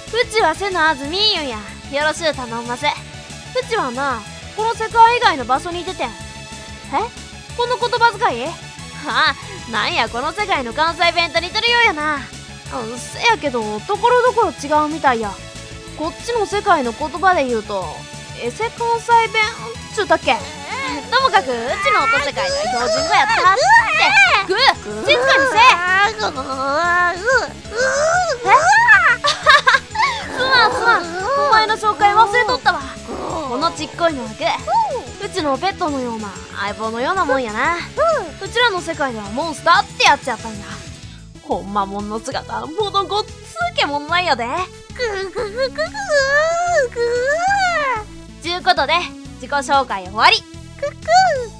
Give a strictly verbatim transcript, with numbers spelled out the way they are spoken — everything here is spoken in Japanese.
うちは瀬のあずみーゆんや。よろしゅう頼んます。うちはな、この世界以外の場所にいててん。えこの言葉遣いああ、なんやこの世界の関西弁と似てるようやな。うん、せやけど、ところどころ違うみたいや。こっちの世界の言葉で言うと、エセ関西弁っちゅうたっけ。ともかく、うちの音世界の標準語やったって。ぐー、静かにせえ。すまんすまん、お前の紹介忘れとったわ。このちっこいのはグー、うちのペットのような相棒のようなもんやな。うちらの世界ではモンスターってやつやったんや。ほんまもんの姿ものごっつーけもんなんやで。ぐぐぐぐぐぐちゅうことで自己紹介終わり。くく